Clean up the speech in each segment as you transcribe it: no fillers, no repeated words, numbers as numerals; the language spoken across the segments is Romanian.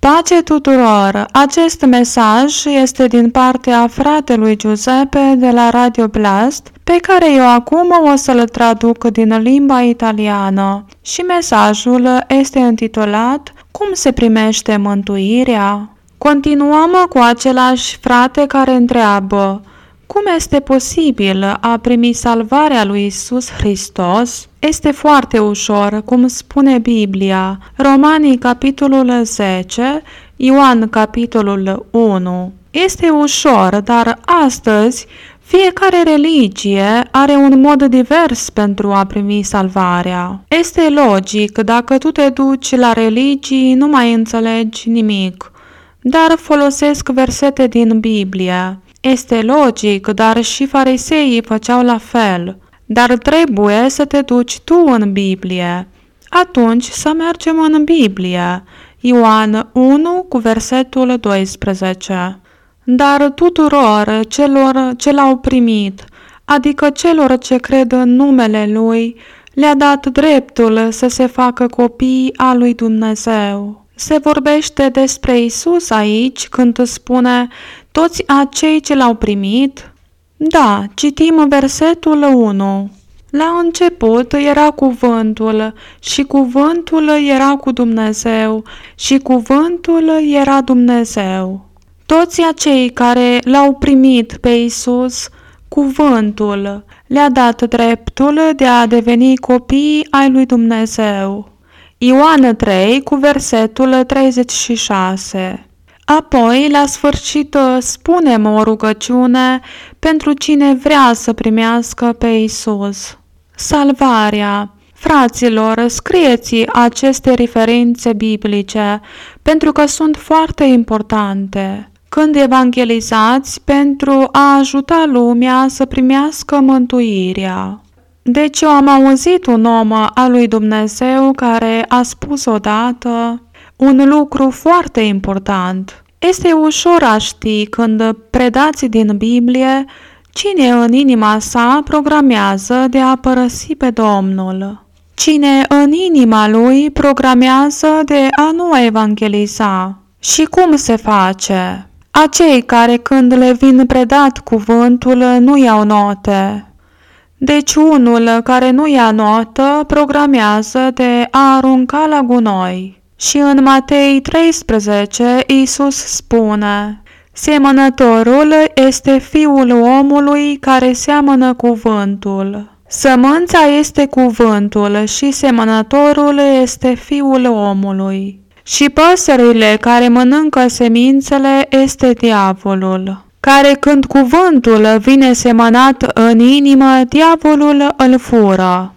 Pace tuturor! Acest mesaj este din partea fratelui Giuseppe de la Radio Blast, pe care eu acum o să-l traduc din limba italiană. Și mesajul este intitulat Cum se primește mântuirea? Continuăm cu același frate care întreabă: cum este posibil a primi salvarea lui Iisus Hristos? Este foarte ușor, cum spune Biblia, Romanii capitolul 10, Ioan capitolul 1. Este ușor, dar astăzi fiecare religie are un mod divers pentru a primi salvarea. Este logic, dacă tu te duci la religii, nu mai înțelegi nimic, dar folosesc versete din Biblie. Este logic, dar și fariseii făceau la fel. Dar trebuie să te duci tu în Biblie. Atunci să mergem în Biblie. Ioan 1 cu versetul 12. Dar tuturor celor ce l-au primit, adică celor ce cred în numele Lui, le-a dat dreptul să se facă copii al lui Dumnezeu. Se vorbește despre Iisus aici când spune toți acei ce l-au primit? Da, citim versetul 1. La început era cuvântul și cuvântul era cu Dumnezeu și cuvântul era Dumnezeu. Toți acei care l-au primit pe Iisus, cuvântul le-a dat dreptul de a deveni copii ai lui Dumnezeu. Ioan 3 cu versetul 36. Apoi, la sfârșit, spunem o rugăciune pentru cine vrea să primească pe Iisus. Salvarea. Fraților, scrieți aceste referințe biblice, pentru că sunt foarte importante. Când evangelizați pentru a ajuta lumea să primească mântuirea. Deci eu am auzit un om al lui Dumnezeu care a spus odată un lucru foarte important. Este ușor a ști când predați din Biblie cine în inima sa programează de a părăsi pe Domnul. Cine în inima lui programează de a nu evangeliza. Și cum se face? Acei care când le vin predat cuvântul nu iau note. Deci unul care nu ia notă programează de a arunca la gunoi. Și în Matei 13, Iisus spune: semănătorul este fiul omului care seamănă cuvântul. Sămânța este cuvântul și semănătorul este fiul omului. Și păsările care mănâncă semințele este diavolul, care când cuvântul vine semănat în inimă, diavolul îl fură.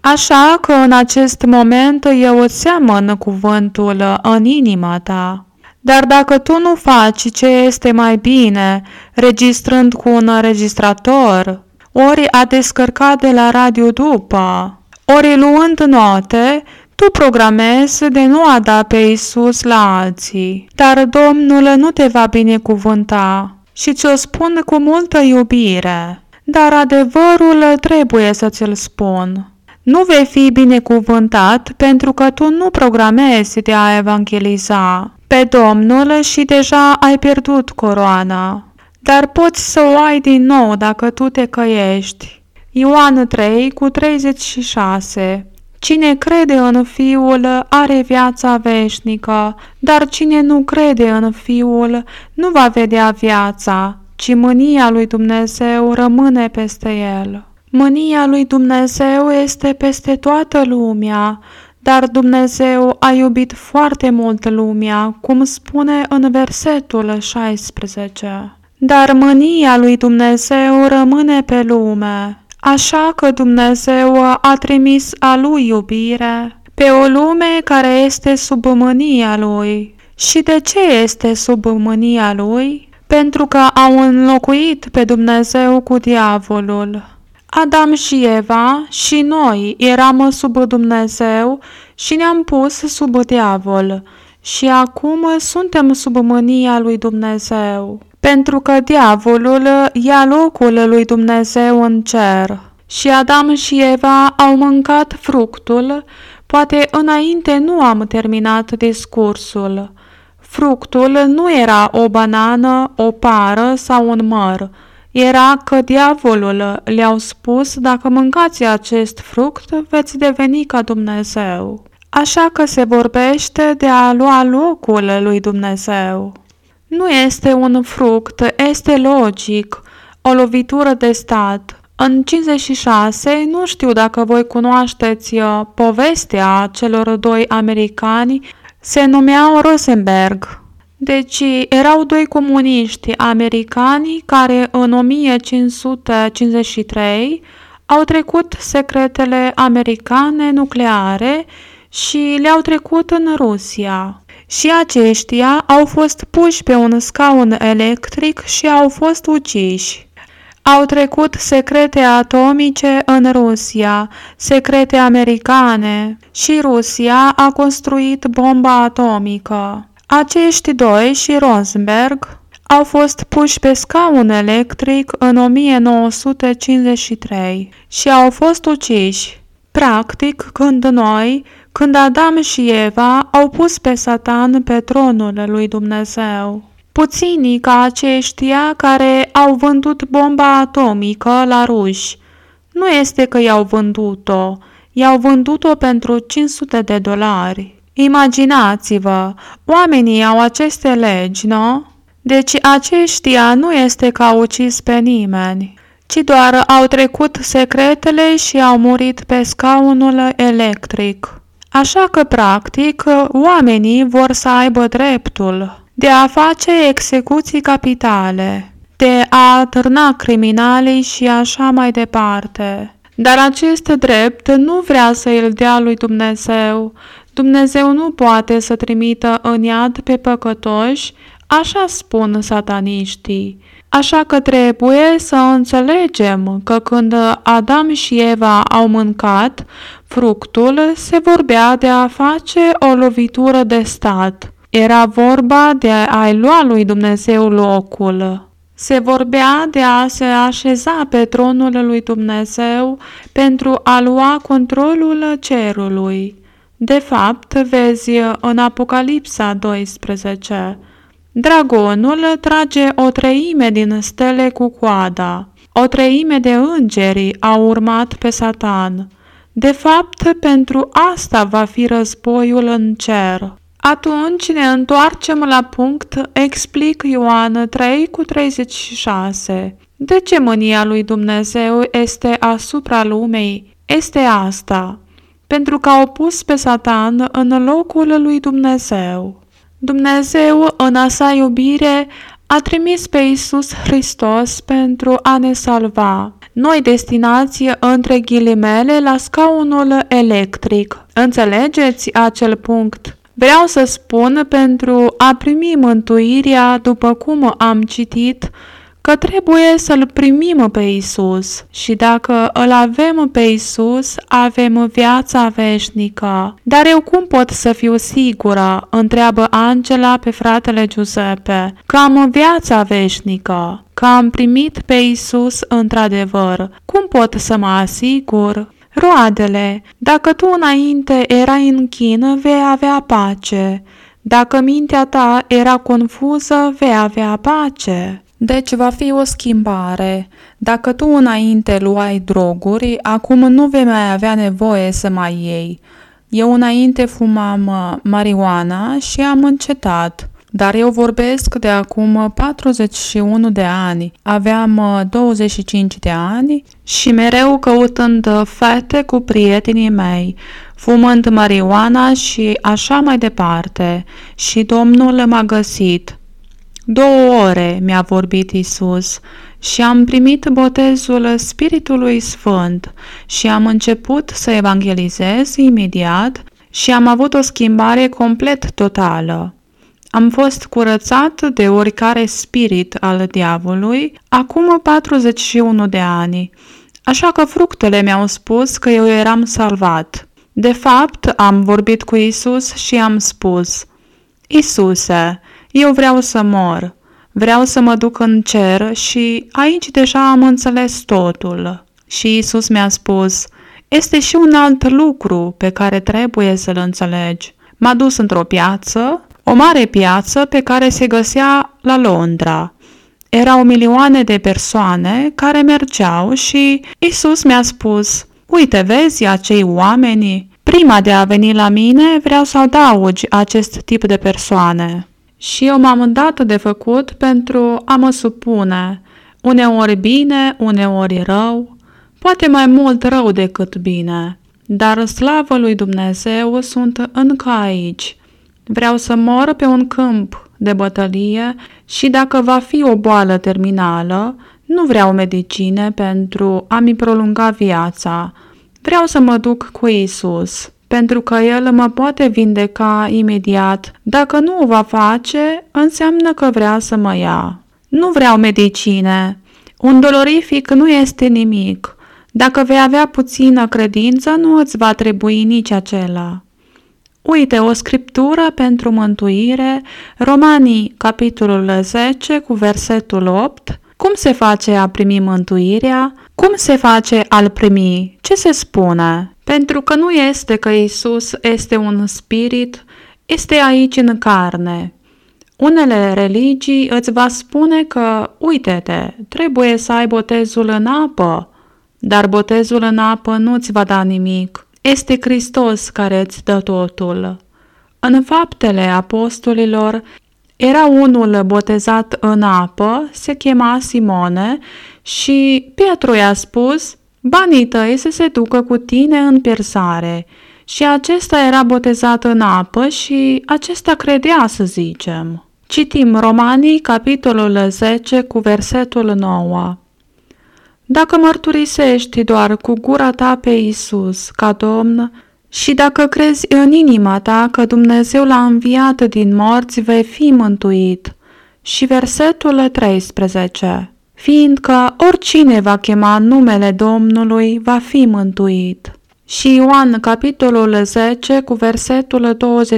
Așa că în acest moment eu îți seamăn cuvântul în inima ta. Dar dacă tu nu faci ce este mai bine, registrând cu un înregistrator, ori a descărcat de la radio după, ori luând note, tu programezi de nu a da pe Iisus la alții. Dar Domnul nu te va binecuvânta și ți-o spun cu multă iubire. Dar adevărul trebuie să ți-l spun. Nu vei fi binecuvântat pentru că tu nu programezi de a evangeliza pe Domnul și deja ai pierdut coroana. Dar poți să o ai din nou dacă tu te căiești. Ioan 3 cu 36. Cine crede în Fiul are viața veșnică, dar cine nu crede în Fiul nu va vedea viața, ci mânia lui Dumnezeu rămâne peste el. Mânia lui Dumnezeu este peste toată lumea, dar Dumnezeu a iubit foarte mult lumea, cum spune în versetul 16. Dar mânia lui Dumnezeu rămâne pe lume, așa că Dumnezeu a trimis a lui iubire pe o lume care este sub mânia lui. Și de ce este sub mânia lui? Pentru că au înlocuit pe Dumnezeu cu diavolul. Adam și Eva și noi eram sub Dumnezeu și ne-am pus sub diavol și acum suntem sub mânia lui Dumnezeu, pentru că diavolul ia locul lui Dumnezeu în cer. Și Adam și Eva au mâncat fructul, poate înainte nu am terminat discursul. Fructul nu era o banană, o pară sau un măr. Era că diavolul le-au spus: dacă mâncați acest fruct, veți deveni ca Dumnezeu. Așa că se vorbește de a lua locul lui Dumnezeu. Nu este un fruct, este logic, o lovitură de stat. În 56, nu știu dacă voi cunoașteți povestea celor doi americani, se numeau Rosenberg. Deci erau doi comuniști americani care în 1553 au trecut secretele americane nucleare și le-au trecut în Rusia. Și aceștia au fost puși pe un scaun electric și au fost uciși. Au trecut secrete atomice în Rusia, secrete americane, și Rusia a construit bomba atomică. Acești doi și Rosenberg au fost puși pe scaun electric în 1953 și au fost uciși. Practic, când Adam și Eva au pus pe Satan pe tronul lui Dumnezeu. Puținii ca aceștia care au vândut bomba atomică la ruși. Nu este că i-au vândut-o, i-au vândut-o pentru $500. Imaginați-vă, oamenii au aceste legi, nu? Deci aceștia nu este că au ucis pe nimeni, ci doar au trecut secretele și au murit pe scaunul electric. Așa că, practic, oamenii vor să aibă dreptul de a face execuții capitale, de a atârna criminalii și așa mai departe. Dar acest drept nu vrea să îl dea lui Dumnezeu. Dumnezeu nu poate să trimită în iad pe păcătoși, așa spun sataniștii. Așa că trebuie să înțelegem că când Adam și Eva au mâncat fructul, se vorbea de a face o lovitură de stat. Era vorba de a-i lua lui Dumnezeu locul. Se vorbea de a se așeza pe tronul lui Dumnezeu pentru a lua controlul cerului. De fapt, vezi în Apocalipsa 12, dragonul trage 1/3 din stele cu coada. 1/3 de îngeri au urmat pe Satan. De fapt, pentru asta va fi războiul în cer. Atunci ne întoarcem la punct, explic Ioan 3:36. De ce mânia lui Dumnezeu este asupra lumei? Este asta, pentru că au pus pe Satan în locul lui Dumnezeu. Dumnezeu, în a sa iubire, a trimis pe Iisus Hristos pentru a ne salva. Noi destinați între ghilimele la scaunul electric. Înțelegeți acel punct? Vreau să spun, pentru a primi mântuirea, după cum am citit, că trebuie să-L primim pe Iisus și dacă îl avem pe Iisus, avem viața veșnică. Dar eu cum pot să fiu sigură, întreabă Angela pe fratele Giuseppe, că am viața veșnică, că am primit pe Iisus într-adevăr? Cum pot să mă asigur? Roadele, dacă tu înainte erai în chin, vei avea pace. Dacă mintea ta era confuză, vei avea pace. Deci va fi o schimbare. Dacă tu înainte luai droguri, acum nu vei mai avea nevoie să mai iei. Eu înainte fumam marijuana și am încetat. Dar eu vorbesc de acum 41 de ani. Aveam 25 de ani și mereu căutând fete cu prietenii mei, fumând marijuana și așa mai departe. Și Domnul m-a găsit. 2 ore mi-a vorbit Iisus și am primit botezul Spiritului Sfânt și am început să evangelizez imediat și am avut o schimbare complet totală. Am fost curățat de oricare spirit al diavolului acum 41 de ani, așa că fructele mi-au spus că eu eram salvat. De fapt, am vorbit cu Iisus și am spus: Iisuse, eu vreau să mor, vreau să mă duc în cer și aici deja am înțeles totul. Și Iisus mi-a spus: este și un alt lucru pe care trebuie să-l înțelegi. M-a dus într-o piață, o mare piață pe care se găsea la Londra. Erau milioane de persoane care mergeau și Iisus mi-a spus: uite, vezi acei oameni? Prima de a veni la mine vreau să adaugi acest tip de persoane. Și eu m-am dat de făcut pentru a mă supune, uneori bine, uneori rău, poate mai mult rău decât bine, dar slavă lui Dumnezeu sunt încă aici. Vreau să mor pe un câmp de bătălie și dacă va fi o boală terminală, nu vreau medicine pentru a-mi prolunga viața. Vreau să mă duc cu Iisus, pentru că El mă poate vindeca imediat. Dacă nu o va face, înseamnă că vrea să mă ia. Nu vreau medicine. Un dolorific nu este nimic. Dacă vei avea puțină credință, nu îți va trebui nici acela. Uite, o scriptură pentru mântuire, Romanii, capitolul 10, cu versetul 8. Cum se face a primi mântuirea? Cum se face a-L primi? Ce se spune? Pentru că nu este că Iisus este un spirit, este aici în carne. Unele religii îți va spune că, uite-te, trebuie să ai botezul în apă, dar botezul în apă nu îți va da nimic. Este Hristos care îți dă totul. În Faptele Apostolilor era unul botezat în apă, se chema Simone și Petru i-a spus: banii tăi să se ducă cu tine în pierzare. Și acesta era botezat în apă și acesta credea, să zicem. Citim Romanii, capitolul 10, cu versetul 9. Dacă mărturisești doar cu gura ta pe Iisus ca Domn și dacă crezi în inima ta că Dumnezeu l-a înviat din morți, vei fi mântuit. Și versetul 13. Fiindcă oricine va chema numele Domnului va fi mântuit. Și Ioan, capitolul 10, cu versetul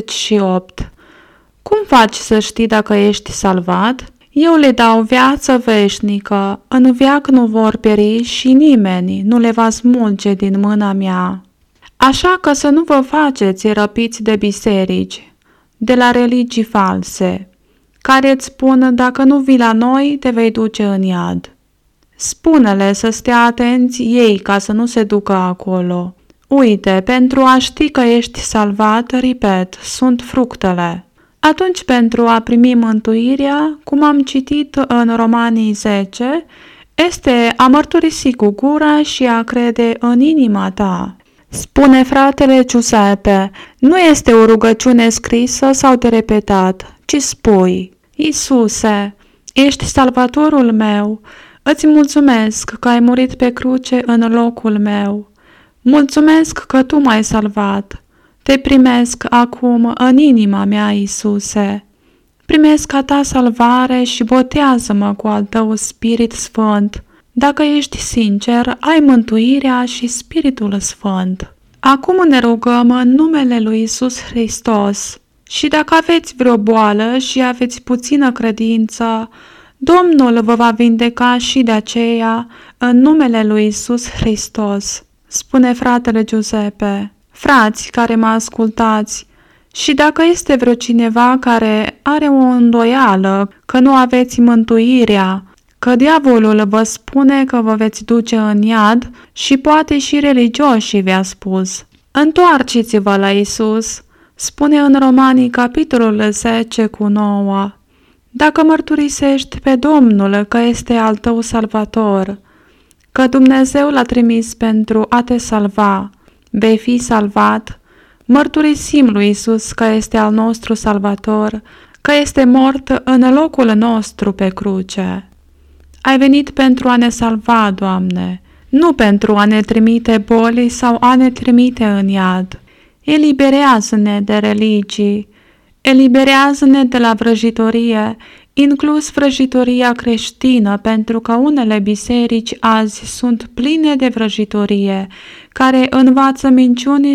28. Cum faci să știi dacă ești salvat? Eu le dau viață veșnică, în veac nu vor pieri și nimeni nu le va smulge din mâna mea. Așa că să nu vă faceți răpiți de biserici, de la religii false, care îți spun: dacă nu vii la noi, te vei duce în iad. Spune-le să stea atenți ei ca să nu se ducă acolo. Uite, pentru a ști că ești salvat, repet, sunt fructele. Atunci, pentru a primi mântuirea, cum am citit în Romanii 10, este a mărturisi cu gura și a crede în inima ta. Spune fratele Giuseppe, nu este o rugăciune scrisă sau de repetat, ci spui: Iisuse, ești salvatorul meu, îți mulțumesc că ai murit pe cruce în locul meu. Mulțumesc că Tu m-ai salvat. Te primesc acum în inima mea, Iisuse. Primesc a Ta salvare și botează-mă cu al Tău Spirit Sfânt. Dacă ești sincer, ai mântuirea și Spiritul Sfânt. Acum ne rugăm în numele lui Iisus Hristos. Și dacă aveți vreo boală și aveți puțină credință, Domnul vă va vindeca și de aceea în numele lui Iisus Hristos, spune fratele Giuseppe. Frați care mă ascultați, și dacă este vreo cineva care are o îndoială că nu aveți mântuirea, că diavolul vă spune că vă veți duce în iad și poate și religioșii vi-a spus: întoarceți-vă la Iisus, spune în Romanii capitolul 10 cu 9. Dacă mărturisești pe Domnul că este al tău salvator, că Dumnezeu l-a trimis pentru a te salva, vei fi salvat. Mărturisim lui Iisus că este al nostru salvator, că este mort în locul nostru pe cruce. Ai venit pentru a ne salva, Doamne, nu pentru a ne trimite boli sau a ne trimite în iad. Eliberează-ne de religii, eliberează-ne de la vrăjitorie, inclus vrăjitoria creștină, pentru că unele biserici azi sunt pline de vrăjitorie, care învață minciuni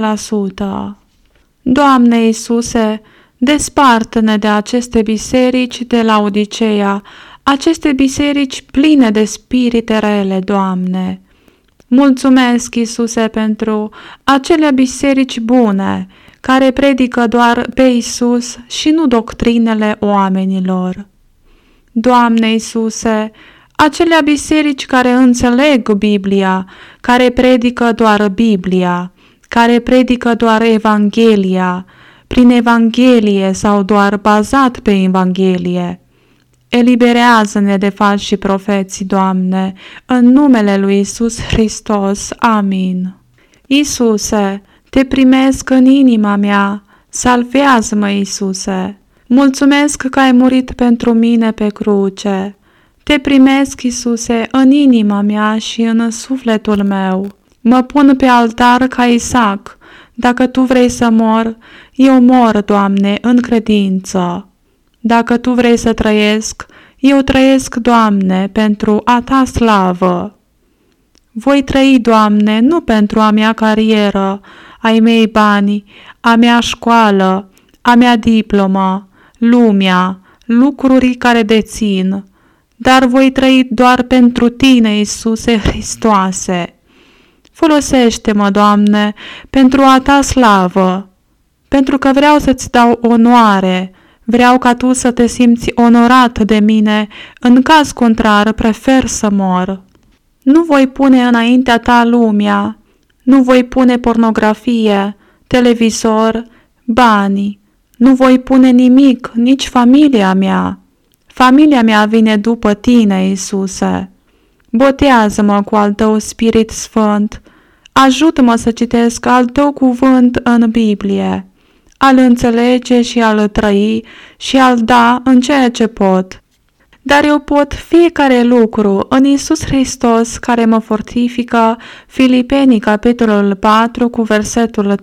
100%. Doamne Iisuse, desparte-ne de aceste biserici de Laodiceea, aceste biserici pline de spirite rele, Doamne. Mulțumesc, Iisuse, pentru acele biserici bune, care predică doar pe Isus și nu doctrinele oamenilor. Doamne Iisuse, acelea biserici care înțeleg Biblia, care predică doar Biblia, care predică doar Evanghelia, prin Evanghelie sau doar bazat pe Evanghelie. Eliberează-ne de falși profeți, Doamne, în numele lui Iisus Hristos. Amin. Iisuse, te primesc în inima mea, salvează-mă, Iisuse. Mulțumesc că ai murit pentru mine pe cruce. Te primesc, Iisuse, în inima mea și în sufletul meu. Mă pun pe altar ca Isaac. Dacă Tu vrei să mor, eu mor, Doamne, în credință. Dacă Tu vrei să trăiesc, eu trăiesc, Doamne, pentru a Ta slavă. Voi trăi, Doamne, nu pentru a mea carieră, ai mei bani, a mea școală, a mea diplomă, lumea, lucruri care dețin, dar voi trăi doar pentru Tine, Iisuse Hristoase. Folosește-mă, Doamne, pentru a Ta slavă, pentru că vreau să-ți dau onoare, vreau ca Tu să te simți onorat de mine, în caz contrar prefer să mor. Nu voi pune înaintea Ta lumea, nu voi pune pornografie, televizor, bani, nu voi pune nimic, nici familia mea. Familia mea vine după Tine, Iisuse. Botează-mă cu al Tău Spirit Sfânt, ajută-mă să citesc al Tău cuvânt în Biblie, a-L înțelege și a-L trăi și a-L da în ceea ce pot. Dar eu pot fiecare lucru în Iisus Hristos care mă fortifică. Filipenii, capitolul 4, cu versetul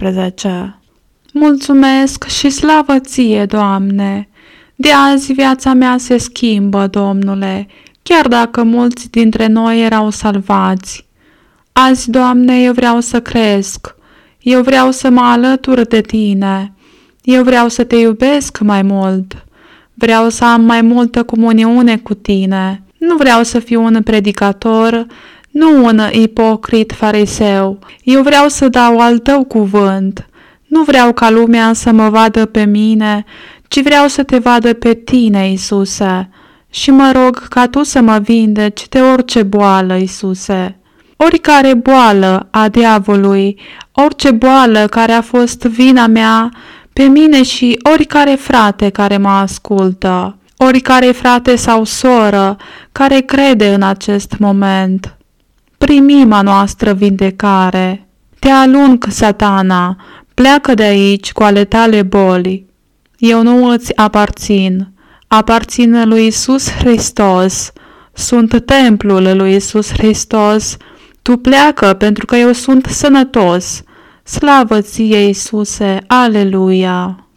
13. Mulțumesc și slavă Ție, Doamne! De azi viața mea se schimbă, Domnule, chiar dacă mulți dintre noi erau salvați. Azi, Doamne, eu vreau să cresc, eu vreau să mă alătur de Tine, eu vreau să Te iubesc mai mult, vreau să am mai multă comuniune cu Tine, nu vreau să fiu un predicator, nu un ipocrit fariseu, eu vreau să dau al Tău cuvânt, nu vreau ca lumea să mă vadă pe mine, ci vreau să Te vadă pe Tine, Iisuse, și mă rog ca Tu să mă vindeci de orice boală, Iisuse. Oricare boală a diavolului, orice boală care a fost vina mea pe mine și oricare frate care mă ascultă, oricare frate sau soră care crede în acest moment. Primim a noastră vindecare. Te alung, Satana, pleacă de aici cu ale tale boli. Eu nu îți aparțin lui Iisus Hristos, sunt templul lui Iisus Hristos, Tu pleacă pentru că eu sunt sănătos. Slavă Ție, Iisuse, aleluia!